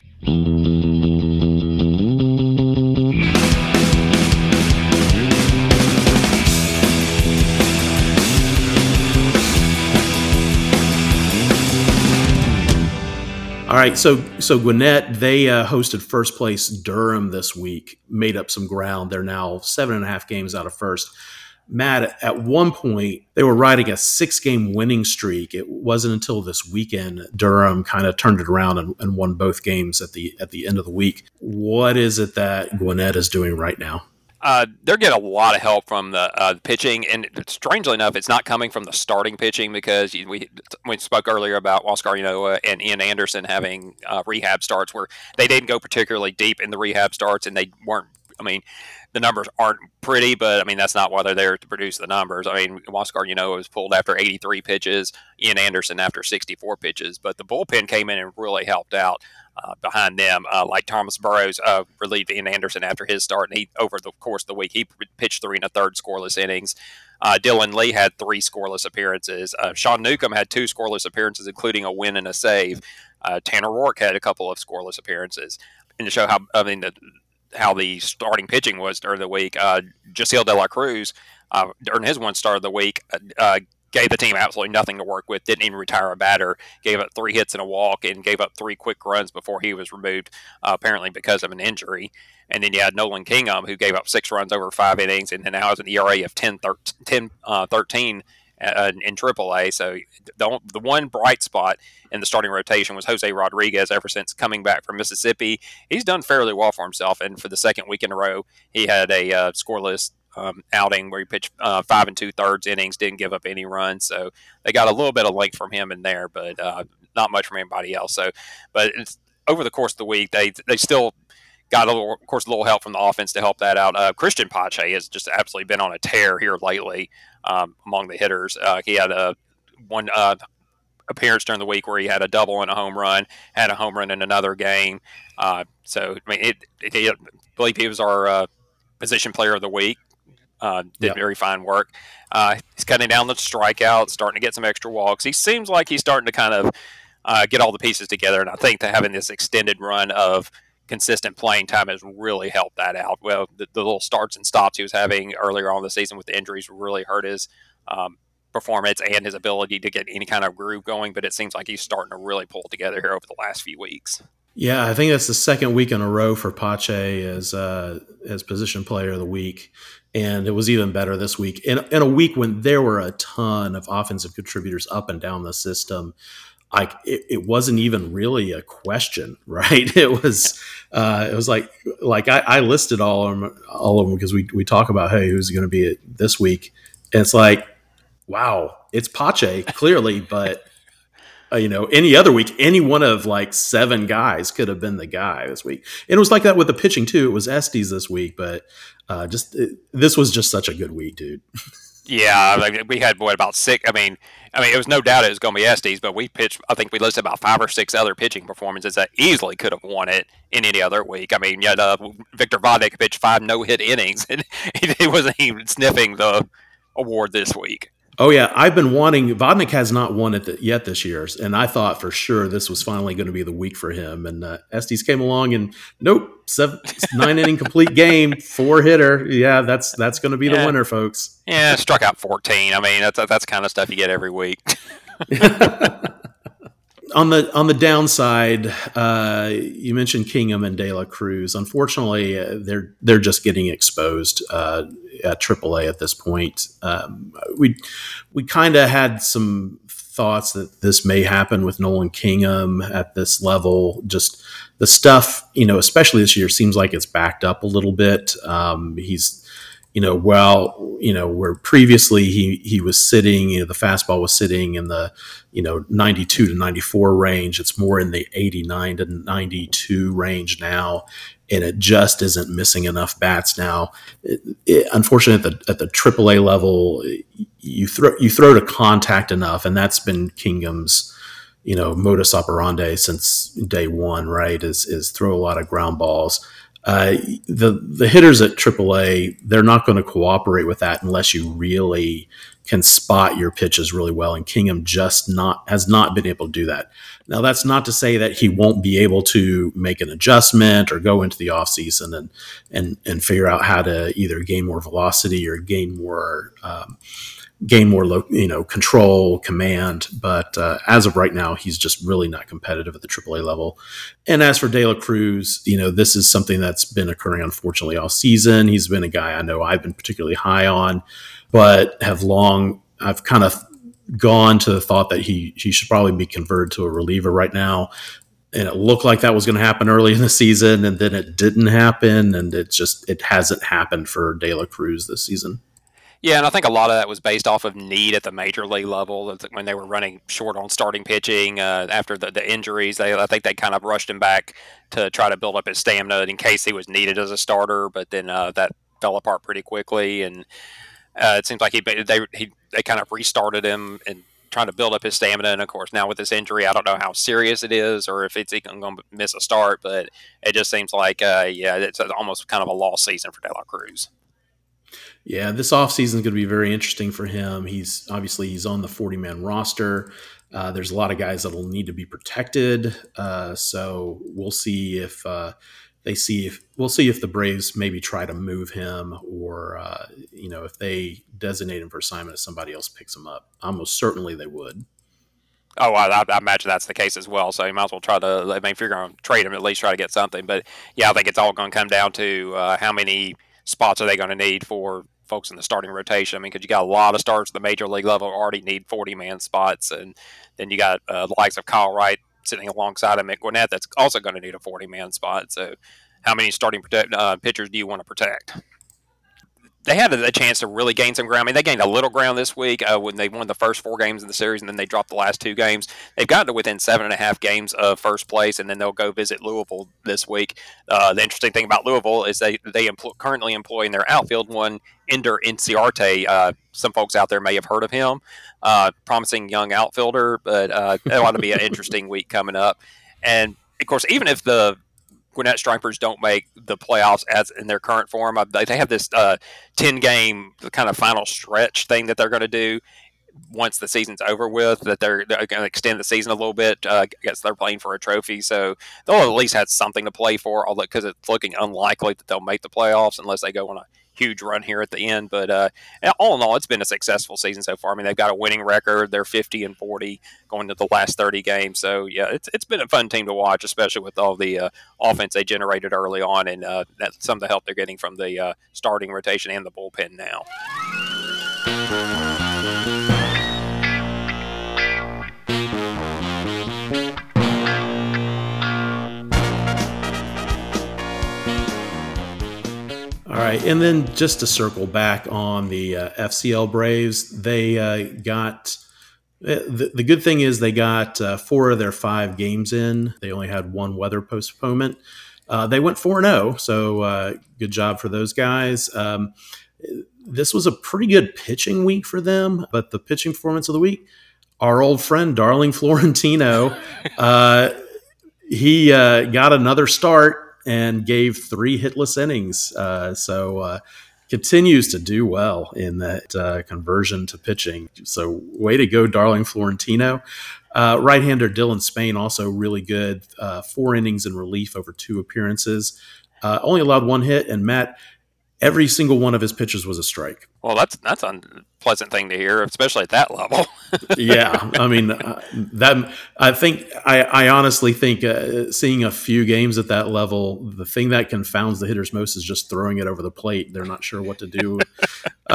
All right, so so Gwinnett, they uh, hosted first place Durham this week, made up some ground. They're now seven and a half games out of first. Matt, at one point, they were riding a six-game winning streak. It wasn't until this weekend Durham kind of turned it around and, and won both games at the at the end of the week. What is it that Gwinnett is doing right now? Uh, they're getting a lot of help from the uh, pitching, and strangely enough, it's not coming from the starting pitching, because we we spoke earlier about Oscar Yanoa and Ian Anderson having uh, rehab starts where they didn't go particularly deep in the rehab starts, and they weren't. I mean, the numbers aren't pretty, but I mean that's not why they're there to produce the numbers. I mean, Oscar Yanoa was pulled after eighty-three pitches, Ian Anderson after sixty-four pitches, but the bullpen came in and really helped out. Uh, behind them, uh, like Thomas Burrows uh, relieved Ian Anderson after his start, and he over the course of the week he pitched three and a third scoreless innings. Uh, Dylan Lee had three scoreless appearances. Uh, Sean Newcomb had two scoreless appearances, including a win and a save. Uh, Tanner Rourke had a couple of scoreless appearances. And to show how I mean the, how the starting pitching was during the week, uh, Jaciel De La Cruz uh, during his one start of the week. Uh, Gave the team absolutely nothing to work with, didn't even retire a batter, gave up three hits and a walk, and gave up three quick runs before he was removed, uh, apparently because of an injury. And then you had Nolan Kingham, who gave up six runs over five innings, and then now has an E R A of ten, thirteen uh, in triple A. So the, the one bright spot in the starting rotation was Jose Rodriguez. Ever since coming back from Mississippi, he's done fairly well for himself, and for the second week in a row, he had a uh, scoreless Um, outing where he pitched uh, five and two thirds innings, didn't give up any runs. So they got a little bit of length from him in there, but uh, not much from anybody else. So, but it's, over the course of the week, they they still got a little, of course, a little help from the offense to help that out. Uh, Christian Pache has just absolutely been on a tear here lately um, among the hitters. Uh, he had a one uh, appearance during the week where he had a double and a home run, had a home run in another game. Uh, so I mean, it, it, it, I believe he was our uh, position player of the week. Uh, did yep. very fine work. Uh, he's cutting down the strikeouts, starting to get some extra walks. He seems like he's starting to kind of uh, get all the pieces together, and I think that having this extended run of consistent playing time has really helped that out. Well, the, the little starts and stops he was having earlier on in the season with the injuries really hurt his um, performance and his ability to get any kind of groove going, but it seems like he's starting to really pull together here over the last few weeks. Yeah, I think that's the second week in a row for Pache as uh, as position player of the week, and it was even better this week. In, in a week when there were a ton of offensive contributors up and down the system, like it, it wasn't even really a question, right? It was uh, it was like like I, I listed all of them, all of them because we we talk about hey who's going to be it this week, and it's like wow, it's Pache clearly, but. Uh, you know, any other week, any one of like seven guys could have been the guy this week. And it was like that with the pitching too. It was Estes this week, but uh, just it, this was just such a good week, dude. Yeah, like we had what about six? I mean, I mean, it was no doubt it was going to be Estes, but we pitched. I think we listed about five or six other pitching performances that easily could have won it in any other week. I mean, you had uh, Victor Vodnik pitched five no-hit innings, and he wasn't even sniffing the award this week. Oh, yeah. I've been wanting – Vodnik has not won it yet this year, and I thought for sure this was finally going to be the week for him. And uh, Estes came along and nope, seven, nine-inning complete game, four-hitter. Yeah, that's that's going to be yeah. the winner, folks. Yeah, struck out fourteen. I mean, that's that's the kind of stuff you get every week. On the on the downside, uh, you mentioned Kingham and De La Cruz. Unfortunately, uh, they're they're just getting exposed uh, at triple A at this point. Um, we we kind of had some thoughts that this may happen with Nolan Kingham at this level. Just the stuff, you know, especially this year, seems like it's backed up a little bit. Um, he's, you know, well, you know, where previously he he was sitting, you know, the fastball was sitting in the, you know, ninety-two to ninety-four range. It's more in the eighty-nine to ninety-two range now, and it just isn't missing enough bats now. It, it, unfortunately, at the at the triple A level, you throw you throw to contact enough, and that's been Kingham's, you know, modus operandi since day one. Right, is is throw a lot of ground balls. Uh, the the hitters at triple A, they're not going to cooperate with that unless you really can spot your pitches really well. And Kingham just not has not been able to do that. Now, that's not to say that he won't be able to make an adjustment or go into the offseason and and and figure out how to either gain more velocity or gain more um, gain more lo- you know control, command. But uh, as of right now, he's just really not competitive at the triple A level. And as for De La Cruz, you know, this is something that's been occurring, unfortunately, all season. He's been a guy I know I've been particularly high on, but have long, I've kind of gone to the thought that he he should probably be converted to a reliever right now. And it looked like that was going to happen early in the season, and then it didn't happen, and it just it hasn't happened for De La Cruz this season. Yeah, and I think a lot of that was based off of need at the major league level when they were running short on starting pitching uh, after the, the injuries. They, I think they kind of rushed him back to try to build up his stamina in case he was needed as a starter, but then uh, that fell apart pretty quickly, and uh, it seems like he they he they kind of restarted him and trying to build up his stamina. And of course, now with this injury, I don't know how serious it is or if it's even going to miss a start, but it just seems like uh, yeah, it's almost kind of a lost season for De La Cruz. Yeah, this offseason is going to be very interesting for him. He's obviously he's on the forty-man roster. Uh, there's a lot of guys that will need to be protected. Uh, so we'll see if uh, they see if we'll see if the Braves maybe try to move him, or uh, you know, if they designate him for assignment, if somebody else picks him up. Almost certainly they would. Oh, I, I imagine that's the case as well. So you might as well try to, I mean, if you're going to trade him, at least try to get something. But yeah, I think it's all going to come down to uh, how many spots are they going to need for folks in the starting rotation. I mean, because you got a lot of starters at the major league level already need forty-man spots, and then you got uh, the likes of Kyle Wright sitting alongside of Mick Gwinnett that's also going to need a forty-man spot. So how many starting protect, uh, pitchers do you want to protect? They had a chance to really gain some ground. I mean, they gained a little ground this week uh, when they won the first four games in the series, and then they dropped the last two games. They've gotten to within seven and a half games of first place, and then they'll go visit Louisville this week. Uh, the interesting thing about Louisville is they they empl- currently employ in their outfield one Ender Inciarte. Uh, some folks out there may have heard of him. Uh, promising young outfielder, but uh, it ought to be an interesting week coming up. And, of course, even if the Gwinnett Stripers don't make the playoffs as in their current form, they have this uh, ten-game kind of final stretch thing that they're going to do once the season's over with, that they're, they're going to extend the season a little bit. Uh, I guess they're playing for a trophy, so they'll at least have something to play for, although because it's looking unlikely that they'll make the playoffs unless they go on a huge run here at the end. But uh, all in all, it's been a successful season so far. I mean, they've got a winning record. They're fifty and forty going to the last thirty games. So, yeah, it's it's been a fun team to watch, especially with all the uh, offense they generated early on, and uh, that's some of the help they're getting from the uh, starting rotation and the bullpen now. All right, and then just to circle back on the uh, F C L Braves, they uh, got the, the good thing is they got uh, four of their five games in. They only had one weather postponement. Uh, they went four and oh, so uh, good job for those guys. Um, this was a pretty good pitching week for them, but the pitching performance of the week, our old friend Darling Florentino, uh, he uh, got another start and gave three hitless innings. Uh, so uh, continues to do well in that uh, conversion to pitching. So way to go, Darling Florentino. Uh, right-hander Dylan Spain also really good. Uh, four innings in relief over two appearances. Uh, only allowed one hit. And Matt, every single one of his pitches was a strike. Well, that's that's a unpleasant thing to hear, especially at that level. Yeah, I mean uh, that. I think I, I honestly think uh, seeing a few games at that level, the thing that confounds the hitters most is just throwing it over the plate. They're not sure what to do. uh,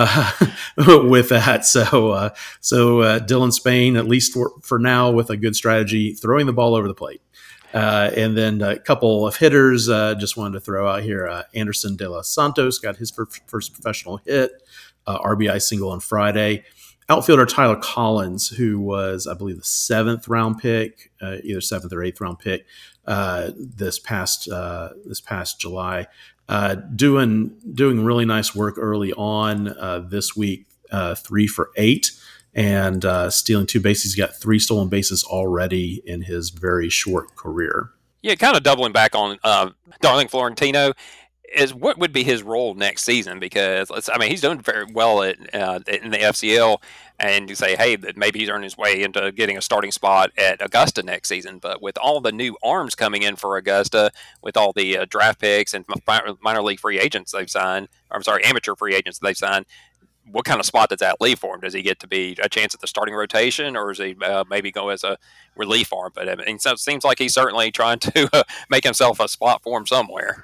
uh, with that. So, uh, so uh, Dylan Spain, at least for, for now, with a good strategy, throwing the ball over the plate. Uh, and then a couple of hitters, uh, just wanted to throw out here. Uh, Anderson De Los Santos got his first, first professional hit, uh, R B I single on Friday. Outfielder Tyler Collins, who was, I believe, the seventh round pick, uh, either seventh or eighth round pick, uh, this past uh, this past July, uh, doing doing really nice work early on uh, this week, uh, three for eight. And uh, stealing two bases. He's got three stolen bases already in his very short career. Yeah, kind of doubling back on uh, Darling Florentino is what would be his role next season, because let's, I mean, he's doing very well at, uh, in the F C L, and you say, hey, that maybe he's earned his way into getting a starting spot at Augusta next season. But with all the new arms coming in for Augusta, with all the uh, draft picks and minor league free agents they've signed, or I'm sorry, amateur free agents they've signed, what kind of spot does that leave for him? Does he get to be a chance at the starting rotation, or does he uh, maybe go as a relief arm? But I mean, so it seems like he's certainly trying to uh, make himself a spot for him somewhere.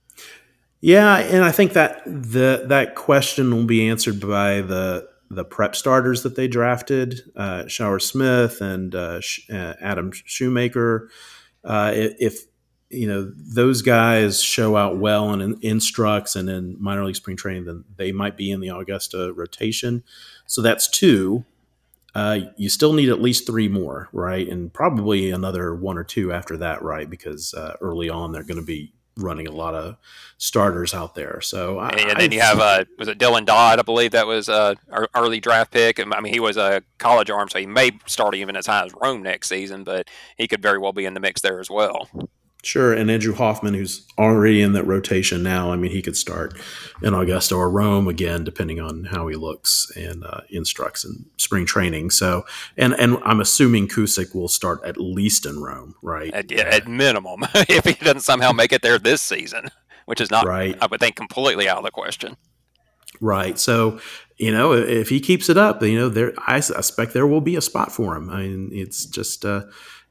Yeah, and I think that the that question will be answered by the the prep starters that they drafted, uh, Shower Smith and uh, Sh- uh, Adam Shoemaker. Uh, if you know those guys show out well in, in instructs and in minor league spring training, then they might be in the Augusta rotation. So that's two. Uh, you still need at least three more, right? And probably another one or two after that, right? Because uh, early on they're going to be running a lot of starters out there. So I, and then you have uh, was it Dylan Dodd? I believe that was a uh, early draft pick. I mean, he was a college arm, so he may start even as high as Rome next season, but he could very well be in the mix there as well. Sure, and Andrew Hoffman, who's already in that rotation now, I mean, he could start in Augusta or Rome again, depending on how he looks and uh, instructs in spring training. So, and and I'm assuming Cusick will start at least in Rome, right? At, yeah, at minimum, if he doesn't somehow make it there this season, which is not, right. I would think, completely out of the question. Right. So, you know, if he keeps it up, you know, there, I suspect there will be a spot for him. I mean, it's just. Uh,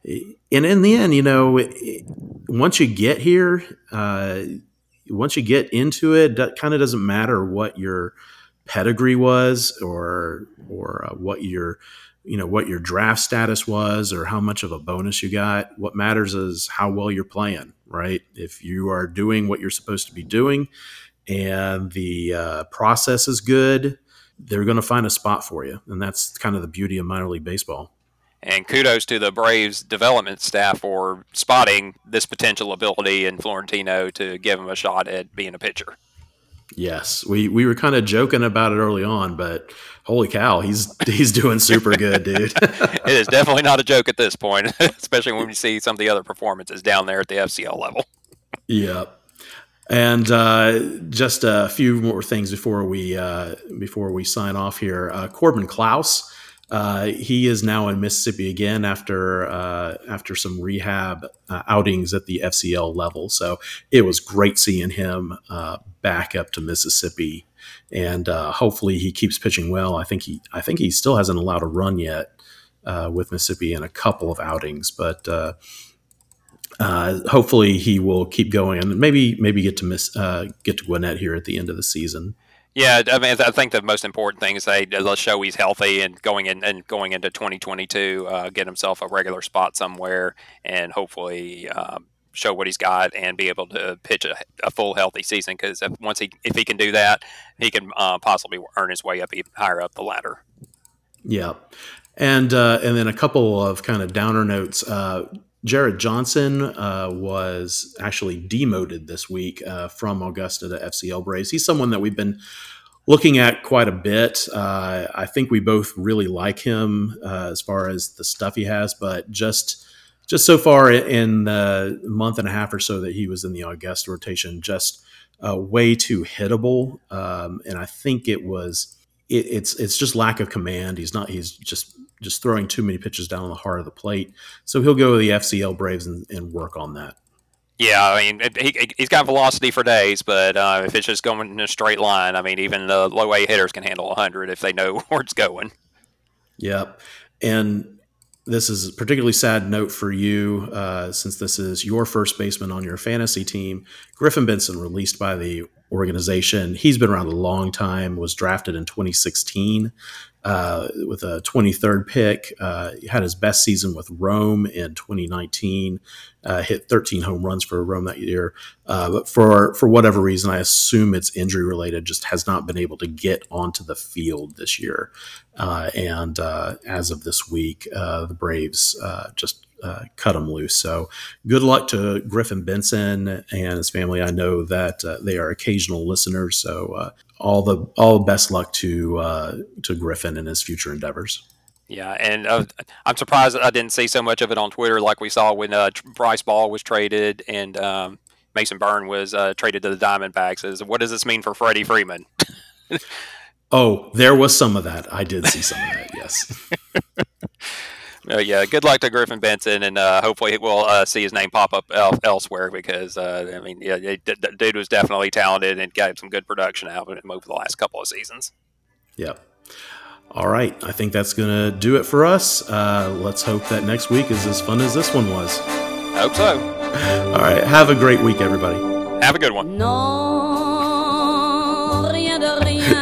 And in the end, you know, once you get here, uh, once you get into it, it kind of doesn't matter what your pedigree was or or uh, what your, you know, what your draft status was or how much of a bonus you got. What matters is how well you're playing, right? If you are doing what you're supposed to be doing and the uh, process is good, they're going to find a spot for you. And that's kind of the beauty of minor league baseball. And kudos to the Braves development staff for spotting this potential ability in Florentino to give him a shot at being a pitcher. Yes, we, we were kind of joking about it early on, but holy cow, he's he's doing super good, dude. It is definitely not a joke at this point, especially when we see some of the other performances down there at the F C L level. Yep. And uh, just a few more things before we uh, before we sign off here. Uh, Corbin Klaus. Uh, he is now in Mississippi again after uh, after some rehab uh, outings at the F C L level. So it was great seeing him uh, back up to Mississippi, and uh, hopefully he keeps pitching well. I think he I think he still hasn't allowed a run yet uh, with Mississippi in a couple of outings, but uh, uh, hopefully he will keep going and maybe maybe get to miss uh, get to Gwinnett here at the end of the season. Yeah, I mean, I think the most important thing is they let's show he's healthy and going in and going into twenty twenty-two, uh, get himself a regular spot somewhere, and hopefully uh, show what he's got and be able to pitch a, a full healthy season. Because if, once he if he can do that, he can uh, possibly earn his way up even higher up the ladder. Yeah, and uh, and then a couple of kind of downer notes. Uh, Jared Johnson uh, was actually demoted this week uh, from Augusta to F C L Braves. He's someone that we've been looking at quite a bit. Uh, I think we both really like him uh, as far as the stuff he has, but just just so far in the month and a half or so that he was in the Augusta rotation, just uh, way too hittable. Um, and I think it was it, it's it's just lack of command. He's not. He's just. just throwing too many pitches down on the heart of the plate. So he'll go to the F C L Braves and, and work on that. Yeah, I mean, he, he's got velocity for days, but uh, if it's just going in a straight line, I mean, even the low-A hitters can handle one hundred if they know where it's going. Yep. And this is a particularly sad note for you uh, since this is your first baseman on your fantasy team. Griffin Benson released by the organization. He's been around a long time, was drafted in twenty sixteen uh, with a twenty-third pick. Uh, he had his best season with Rome in twenty nineteen, uh, hit thirteen home runs for Rome that year. Uh, but for, for whatever reason, I assume it's injury related, just has not been able to get onto the field this year. Uh, and uh, as of this week, uh, the Braves uh, just uh, cut him loose. So good luck to Griffin Benson and his family. I know that uh, they are occasional listeners. So uh, all the all best luck to uh, to Griffin and his future endeavors. Yeah, and uh, I'm surprised I didn't see so much of it on Twitter like we saw when uh, Bryce Ball was traded and um, Mason Byrne was uh, traded to the Diamondbacks. Is what does this mean for Freddie Freeman? Oh, there was some of that. I did see some of that, yes. Uh, yeah, good luck to Griffin Benson, and uh, hopefully we'll uh, see his name pop up el- elsewhere because, uh, I mean, yeah, d- d- dude was definitely talented and got some good production out of him over the last couple of seasons. Yep. All right. I think that's going to do it for us. Uh, let's hope that next week is as fun as this one was. Hope so. All right. Have a great week, everybody. Have a good one. Non, rien de rien.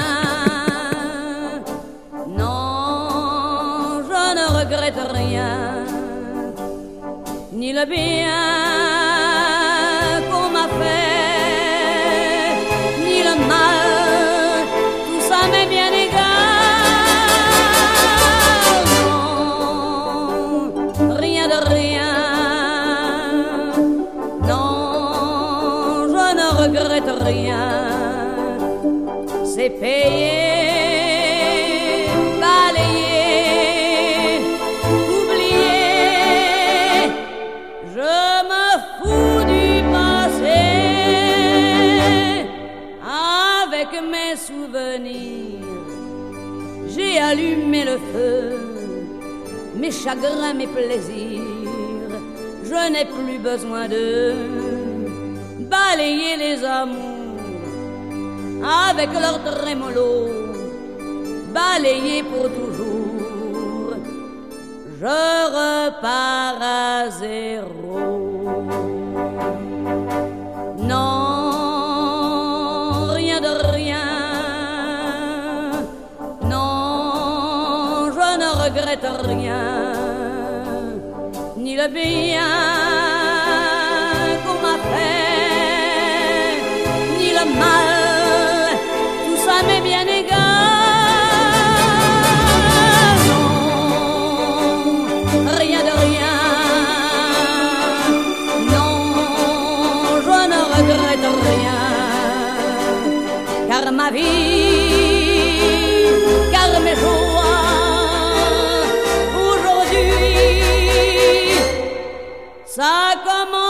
Non, je ne regrette rien. Ni le bien qu'on m'a fait, ni le mal, tout ça m'est bien égal. Non, rien de rien. Non, je ne regrette rien. C'est payé, balayé, oublié. Je me fous du passé. Avec mes souvenirs, j'ai allumé le feu. Mes chagrins, mes plaisirs, je n'ai plus besoin de balayer les amours avec leur trémolo, balayer pour toujours. Je repars à zéro. Non, rien de rien. Non, je ne regrette rien. Ni le bien qu'on m'a fait, ni le mal, tout ça m'est bien égal. Non, rien de rien. Non, je ne regrette rien. Car ma vie, car mes joies, aujourd'hui, ça commence.